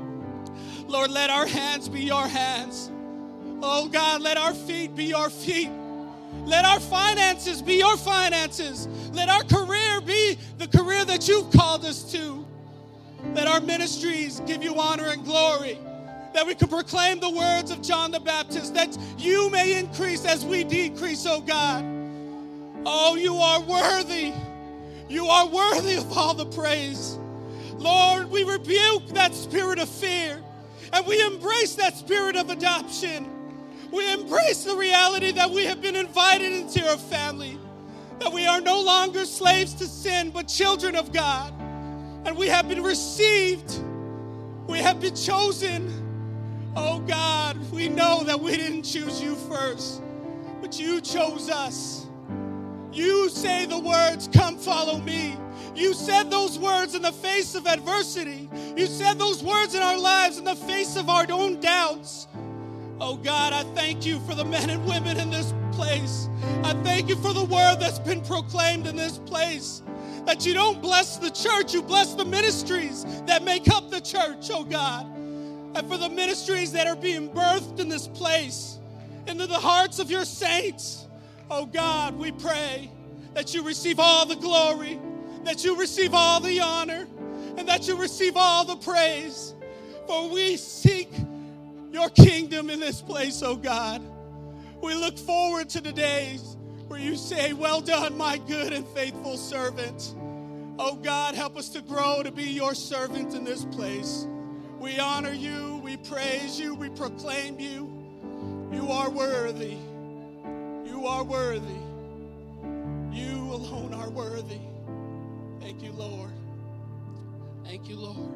Lord, let our hands be your hands. Oh God, let our feet be your feet. Let our finances be your finances. Let our career be the career that you've called us to. Let our ministries give you honor and glory. That we can proclaim the words of John the Baptist, that you may increase as we decrease, oh God. Oh, you are worthy. You are worthy of all the praise. Lord, we rebuke that spirit of fear, and we embrace that spirit of adoption. We embrace the reality that we have been invited into your family, that we are no longer slaves to sin, but children of God. And we have been received. We have been chosen. Oh God, we know that we didn't choose you first, but you chose us. You say the words, come follow me. You said those words in the face of adversity. You said those words in our lives in the face of our own doubts. Oh God, I thank you for the men and women in this place. I thank you for the word that's been proclaimed in this place. That you don't bless the church, you bless the ministries that make up the church, oh God. And for the ministries that are being birthed in this place, into the hearts of your saints, oh God, we pray that you receive all the glory, that you receive all the honor, and that you receive all the praise. For we seek your kingdom in this place, oh God. We look forward to the days where you say, well done, my good and faithful servant. Oh God, help us to grow to be your servant in this place. We honor you, we praise you, we proclaim you. You are worthy. You are worthy. You alone are worthy. Thank you, Lord. Thank you, Lord.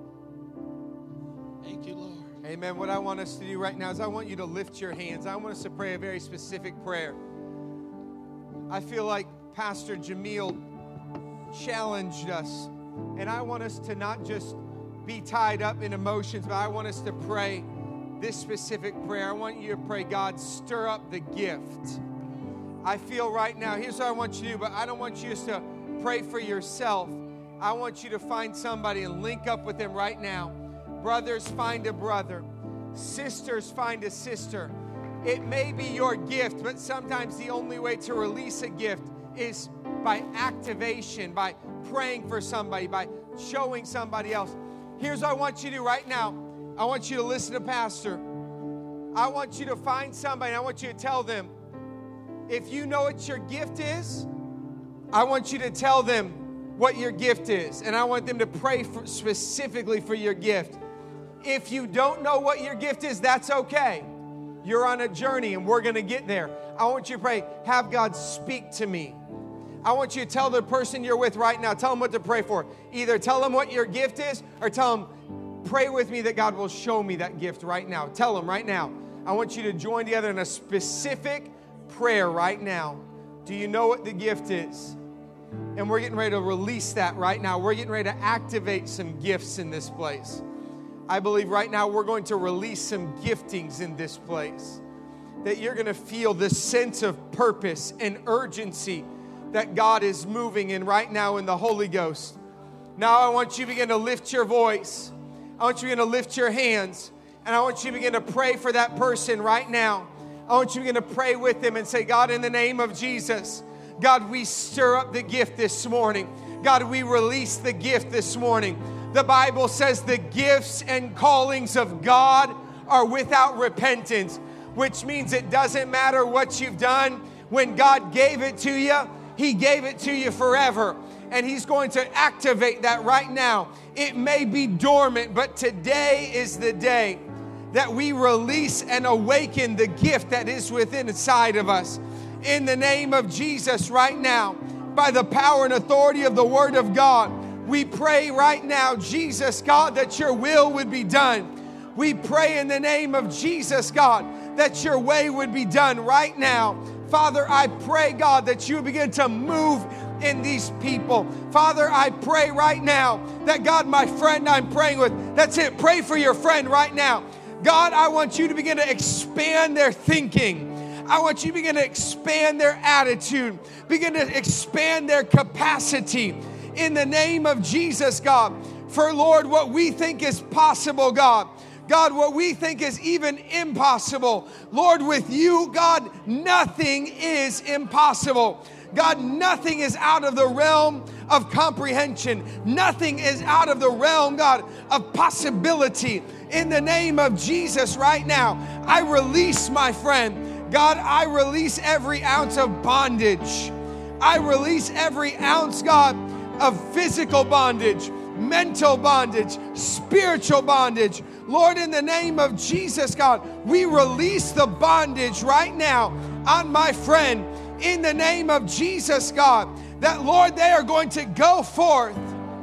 Thank you, Lord. Amen. What I want us to do right now is I want you to lift your hands. I want us to pray a very specific prayer. I feel like Pastor Jamil challenged us, and I want us to not just be tied up in emotions, but I want us to pray this specific prayer. I want you to pray, God, stir up the gift. I feel right now, here's what I want you to do, but I don't want you just to pray for yourself. I want you to find somebody and link up with them right now. Brothers, find a brother. Sisters, find a sister. It may be your gift, but sometimes the only way to release a gift is by activation, by praying for somebody, by showing somebody else. Here's what I want you to do right now. I want you to listen to Pastor. I want you to find somebody, and I want you to tell them, if you know what your gift is, I want you to tell them, what your gift is. And I want them to pray for, specifically for your gift. If you don't know what your gift is, that's okay. You're on a journey and we're going to get there. I want you to pray, have God speak to me. I want you to tell the person you're with right now, tell them what to pray for. Either tell them what your gift is or tell them, pray with me that God will show me that gift right now. Tell them right now. I want you to join together in a specific prayer right now. Do you know what the gift is? And we're getting ready to release that right now. We're getting ready to activate some gifts in this place. I believe right now we're going to release some giftings in this place. That you're going to feel this sense of purpose and urgency that God is moving in right now in the Holy Ghost. Now I want you to begin to lift your voice. I want you to begin to lift your hands. And I want you to begin to pray for that person right now. I want you to begin to pray with them and say, God, in the name of Jesus, God, we stir up the gift this morning. God, we release the gift this morning. The Bible says the gifts and callings of God are without repentance, which means it doesn't matter what you've done. When God gave it to you, He gave it to you forever. And He's going to activate that right now. It may be dormant, but today is the day that we release and awaken the gift that is within inside of us. In the name of Jesus right now, by the power and authority of the Word of God, we pray right now, Jesus, God, that your will would be done. We pray in the name of Jesus, God, that your way would be done right now. Father, I pray, God, that you begin to move in these people. Father, I pray right now that, God, my friend I'm praying with, that's it, pray for your friend right now. God, I want you to begin to expand their thinking. I want you to begin to expand their attitude, begin to expand their capacity in the name of Jesus, God. For, Lord, what we think is possible, God, God, what we think is even impossible, Lord, with you, God, nothing is impossible. God, nothing is out of the realm of comprehension. Nothing is out of the realm, God, of possibility. In the name of Jesus right now, I release my friend. God, I release every ounce of bondage. I release every ounce, God, of physical bondage, mental bondage, spiritual bondage. Lord, in the name of Jesus, God, we release the bondage right now on my friend. In the name of Jesus, God, that, Lord, they are going to go forth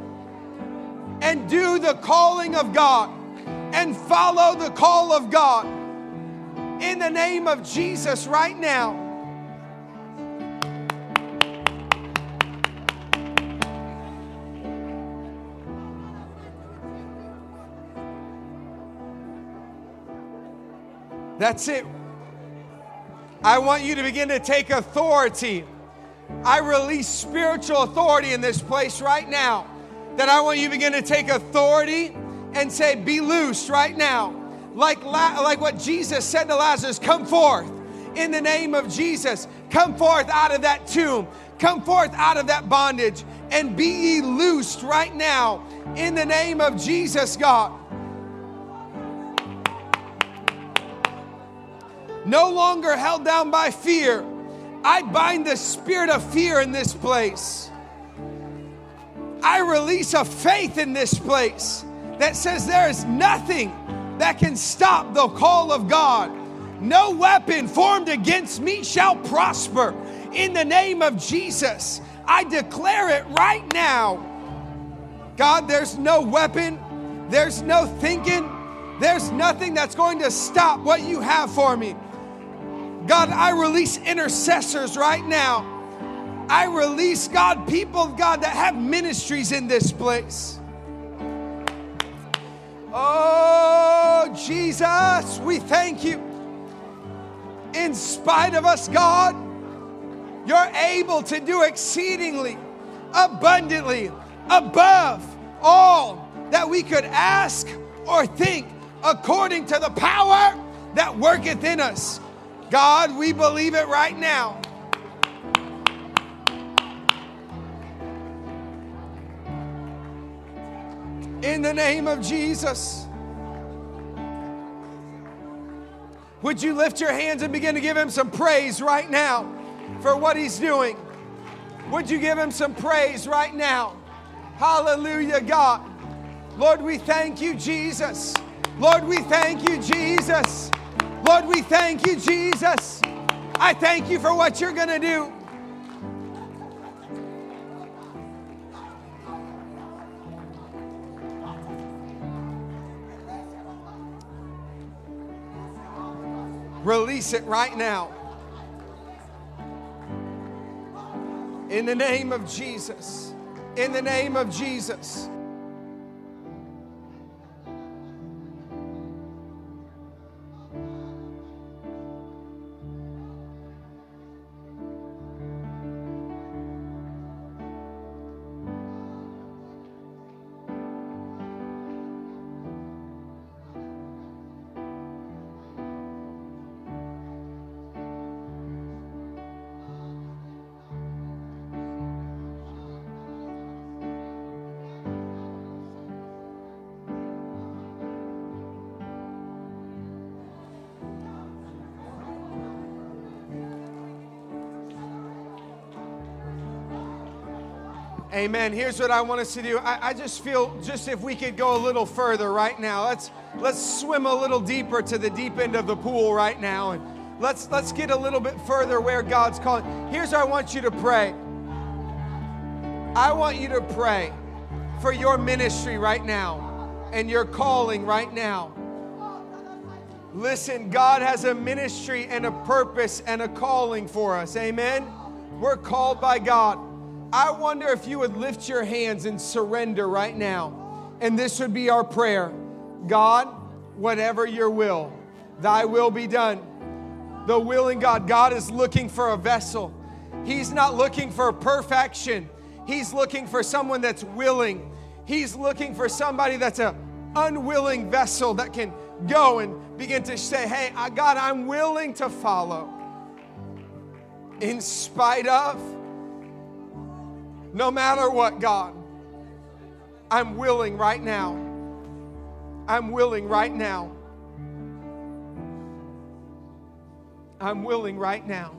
and do the calling of God and follow the call of God. In the name of Jesus right now. That's it. I want you to begin to take authority. I release spiritual authority in this place right now. That I want you to begin to take authority and say, be loosed right now. Like, like what Jesus said to Lazarus, come forth in the name of Jesus. Come forth out of that tomb. Come forth out of that bondage and be ye loosed right now in the name of Jesus, God. No longer held down by fear. I bind the spirit of fear in this place. I release a faith in this place that says there is nothing that can stop the call of God. No weapon formed against me shall prosper. In the name of Jesus, I declare it right now. God, there's no weapon, there's no thinking, there's nothing that's going to stop what you have for me. God, I release intercessors right now. I release, God, people, God, that have ministries in this place. Oh, Jesus, we thank you. In spite of us, God, you're able to do exceedingly, abundantly, above all that we could ask or think, according to the power that worketh in us. God, we believe it right now. In the name of Jesus. Would you lift your hands and begin to give him some praise right now for what he's doing? Would you give him some praise right now? Hallelujah, God. Lord, we thank you, Jesus. Lord, we thank you, Jesus. Lord, we thank you, Jesus. I thank you for what you're going to do. Release it right now. In the name of Jesus. In the name of Jesus. Amen. Here's what I want us to do. I, I just feel, just if we could go a little further right now. Let's let's swim a little deeper to the deep end of the pool right now, and let's let's get a little bit further where God's calling. Here's what I want you to pray. I want you to pray for your ministry right now and your calling right now. Listen, God has a ministry and a purpose and a calling for us. Amen. We're called by God. I wonder if you would lift your hands and surrender right now. And this would be our prayer. God, whatever your will, thy will be done. The willing God. God is looking for a vessel. He's not looking for perfection. He's looking for someone that's willing. He's looking for somebody that's an unwilling vessel that can go and begin to say, hey, God, I'm willing to follow. In spite of, no matter what, God, I'm willing right now. I'm willing right now. I'm willing right now.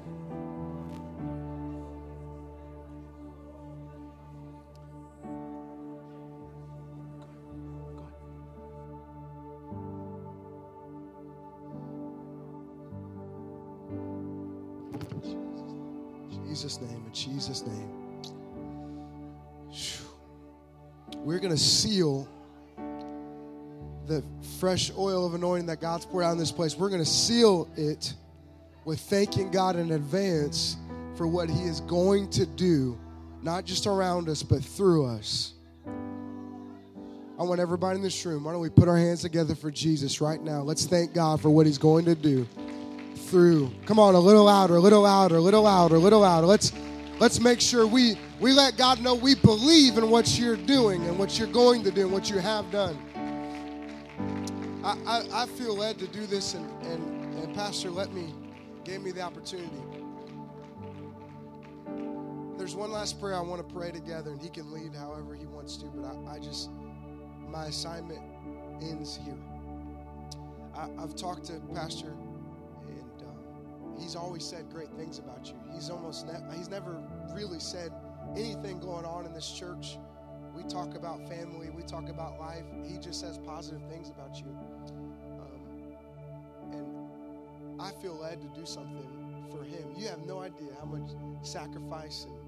In Jesus' name, in Jesus' name. We're going to seal the fresh oil of anointing that God's poured out in this place. We're going to seal it with thanking God in advance for what He is going to do, not just around us, but through us. I want everybody in this room, why don't we put our hands together for Jesus right now? Let's thank God for what He's going to do through. Come on, a little louder, a little louder, a little louder, a little louder. Let's let's make sure we We let God know we believe in what you're doing and what you're going to do and what you have done. I, I, I feel led to do this, and, and, and Pastor let me, gave me the opportunity. There's one last prayer I want to pray together, and he can lead however he wants to, but I, I just, my assignment ends here. I, I've talked to Pastor, and um, he's always said great things about you. He's almost, ne- he's never really said anything going on in this church. We talk about family, we talk about life. He just says positive things about you. Um, and I feel led to do something for him. You have no idea how much sacrifice and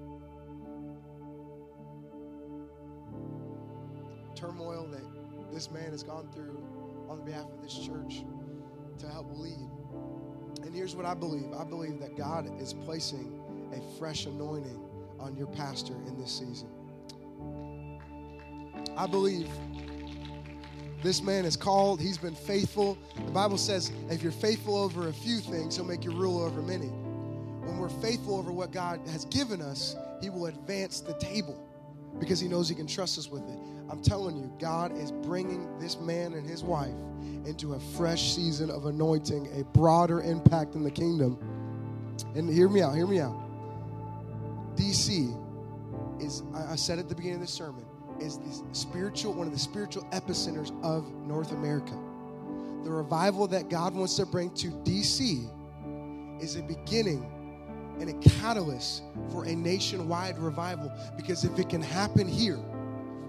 turmoil that this man has gone through on behalf of this church to help lead. And here's what I believe. I believe that God is placing a fresh anointing on your pastor in this season. I believe this man is called. He's been faithful. The Bible says if you're faithful over a few things, he'll make you rule over many. When we're faithful over what God has given us, he will advance the table because he knows he can trust us with it. I'm telling you, God is bringing this man and his wife into a fresh season of anointing, a broader impact in the kingdom. And hear me out, hear me out. D C is, I said at the beginning of this sermon, is the spiritual, one of the spiritual epicenters of North America. The revival that God wants to bring to D C is a beginning and a catalyst for a nationwide revival. Because if it can happen here,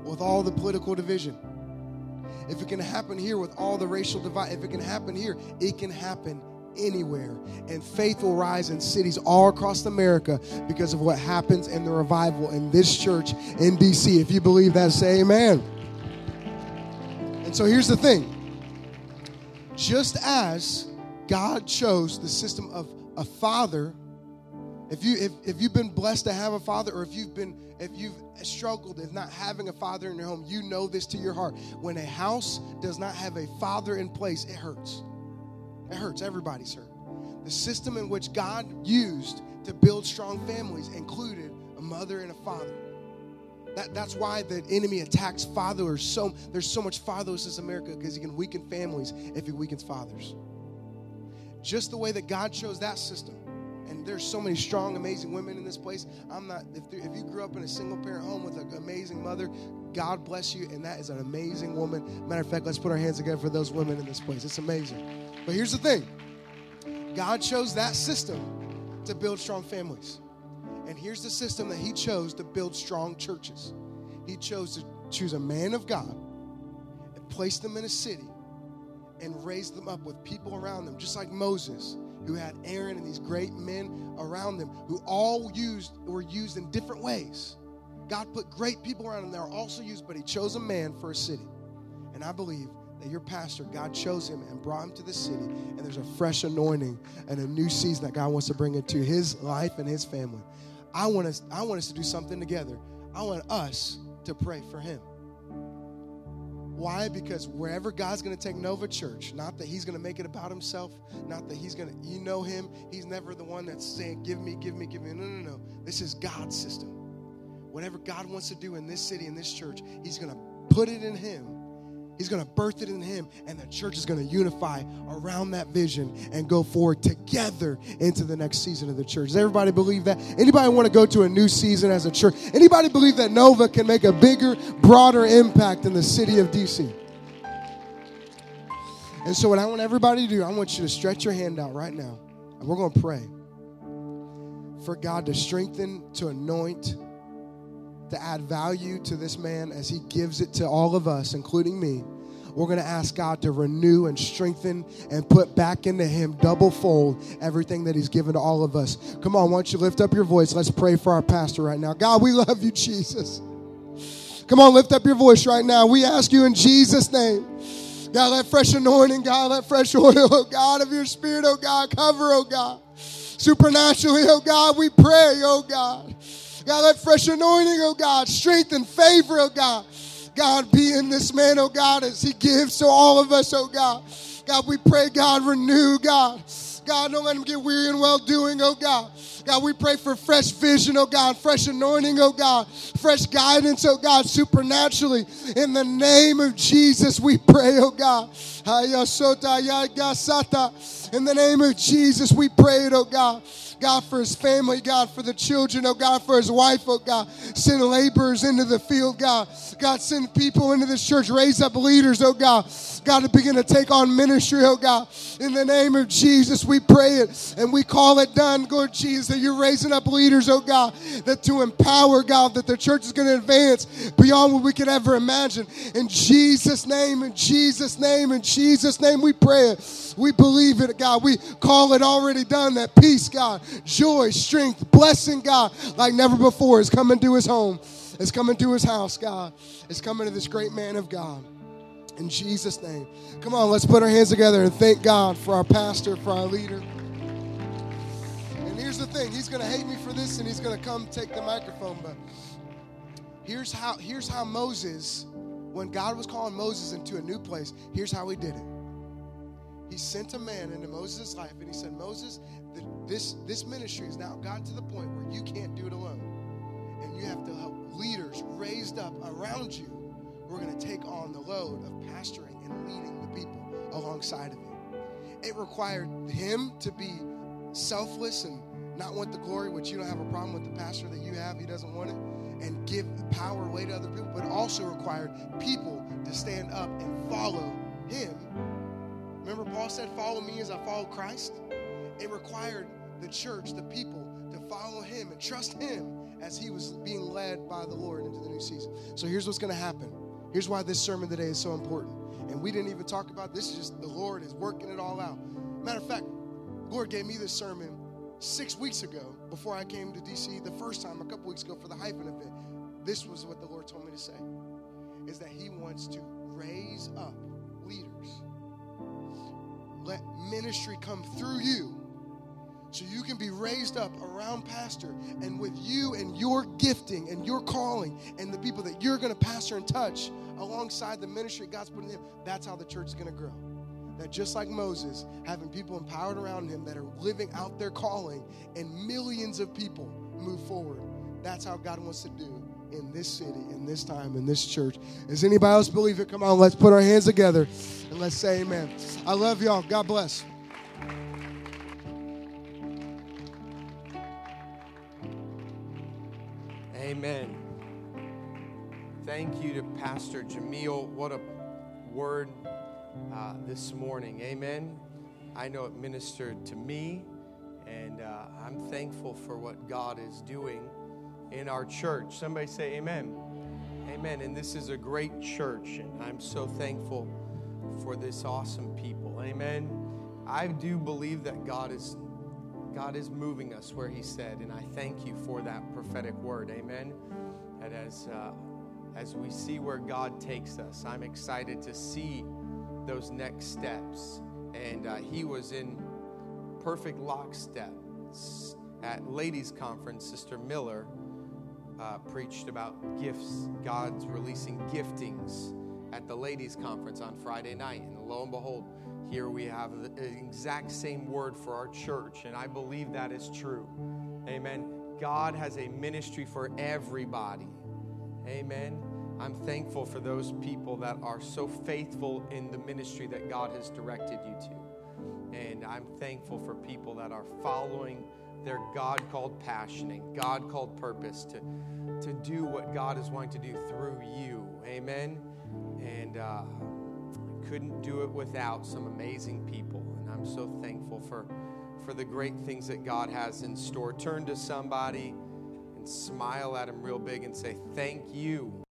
with all the political division, if it can happen here with all the racial divide, if it can happen here, it can happen anywhere. And faith will rise in cities all across America because of what happens in the revival in this church in D C. If you believe that, say amen. And so here's the thing. Just as God chose the system of a father, if you if, if you've been blessed to have a father, or if you've been if you've struggled with not having a father in your home, you know this to your heart. When a house does not have a father in place, it hurts. It hurts. Everybody's hurt. The system in which God used to build strong families included a mother and a father. That, that's why the enemy attacks fathers. So there's so much fatherlessness in America, because he can weaken families if he weakens fathers. Just the way that God chose that system. And there's so many strong, amazing women in this place. I'm not, if, there, if you grew up in a single parent home with an amazing mother, God bless you, and that is an amazing woman. Matter of fact, let's put our hands together for those women in this place. It's amazing. But here's the thing. God chose that system to build strong families. And here's the system that he chose to build strong churches. He chose to choose a man of God and place them in a city and raise them up with people around them, just like Moses, who had Aaron and these great men around them who all used were used in different ways. God put great people around him that are also used, but he chose a man for a city. And I believe that your pastor, God chose him and brought him to this city, and there's a fresh anointing and a new season that God wants to bring into his life and his family. I want us, I want us to do something together. I want us to pray for him. Why? Because wherever God's going to take Nova Church, not that he's going to make it about himself, not that he's going to, you know him, he's never the one that's saying, give me, give me, give me. No, no, no. This is God's system. Whatever God wants to do in this city, in this church, he's going to put it in him. He's going to birth it in him, and the church is going to unify around that vision and go forward together into the next season of the church. Does everybody believe that? Anybody want to go to a new season as a church? Anybody believe that Nova can make a bigger, broader impact in the city of D C? And so what I want everybody to do, I want you to stretch your hand out right now, and we're going to pray for God to strengthen, to anoint, to add value to this man as he gives it to all of us, including me. We're going to ask God to renew and strengthen and put back into him double fold everything that he's given to all of us. Come on, why don't you lift up your voice? Let's pray for our pastor right now. God, we love you, Jesus. Come on, lift up your voice right now. We ask you in Jesus' name. God, let fresh anointing, God, let fresh oil, oh God, of your spirit, oh God, cover, oh God. Supernaturally, oh God, we pray, oh God. God, let fresh anointing, oh God, strength and favor, oh God. God, be in this man, oh God, as he gives to all of us, oh God. God, we pray, God, renew, God. God, don't let him get weary in well-doing, oh God. God, we pray for fresh vision, oh God, fresh anointing, oh God, fresh guidance, oh God, supernaturally. In the name of Jesus, we pray, oh God. In the name of Jesus, we pray it, oh God. God, for his family, God, for the children, oh God, for his wife, oh God. Send laborers into the field, God. God, send people into this church. Raise up leaders, oh God. God, to begin to take on ministry, oh God. In the name of Jesus, we pray it and we call it done, Lord Jesus, that you're raising up leaders, oh God, that to empower, God, that the church is going to advance beyond what we could ever imagine. In Jesus' name, in Jesus' name, in Jesus' name, we pray it. We believe it, God. We call it already done, that peace, God, joy, strength, blessing, God, like never before is coming to his home. It's coming to his house, God. It's coming to this great man of God. In Jesus' name. Come on, let's put our hands together and thank God for our pastor, for our leader. And here's the thing. He's going to hate me for this, and he's going to come take the microphone. But here's how, here's how Moses, when God was calling Moses into a new place, here's how he did it. He sent a man into Moses' life, and he said, Moses, the, this, this ministry has now gotten to the point where you can't do it alone. And you have to help leaders raised up around you who are going to take on the load of pastoring and leading the people alongside of you. It required him to be selfless and not want the glory, which you don't have a problem with the pastor that you have. He doesn't want it. And give power away to other people. But it also required people to stand up and follow him. Remember Paul said, follow me as I follow Christ? It required the church, the people, to follow him and trust him as he was being led by the Lord into the new season. So here's what's going to happen. Here's why this sermon today is so important. And we didn't even talk about this. Is just the Lord is working it all out. Matter of fact, the Lord gave me this sermon six weeks ago before I came to D C the first time, a couple weeks ago for the Hyphen event. This was what the Lord told me to say, is that he wants to raise up leaders. Let ministry come through you so you can be raised up around pastor, and with you and your gifting and your calling and the people that you're going to pastor and touch alongside the ministry God's put in him, that's how the church is going to grow. That just like Moses, having people empowered around him that are living out their calling, and millions of people move forward. That's how God wants to do in this city, in this time, in this church. Does anybody else believe it? Come on, let's put our hands together and let's say amen. I love y'all. God bless. Amen. Thank you to Pastor Jamil. What a word uh, this morning. Amen. I know it ministered to me, and uh, I'm thankful for what God is doing in our church. Somebody say amen. Amen. And this is a great church, and I'm so thankful for this awesome people. Amen. I do believe that God is God is moving us where he said, and I thank you for that prophetic word. Amen. And as uh, as we see where God takes us, I'm excited to see those next steps. And uh, he was in perfect lockstep at Ladies' Conference. Sister Miller uh, preached about gifts, God's releasing giftings at the Ladies' Conference on Friday night. And lo and behold, here we have the exact same word for our church, and I believe that is true. Amen. God has a ministry for everybody. Amen. I'm thankful for those people that are so faithful in the ministry that God has directed you to. And I'm thankful for people that are following their God-called passion and God-called purpose to, to do what God is wanting to do through you. Amen. And uh, couldn't do it without some amazing people. And I'm so thankful for, for the great things that God has in store. Turn to somebody and smile at them real big and say, thank you.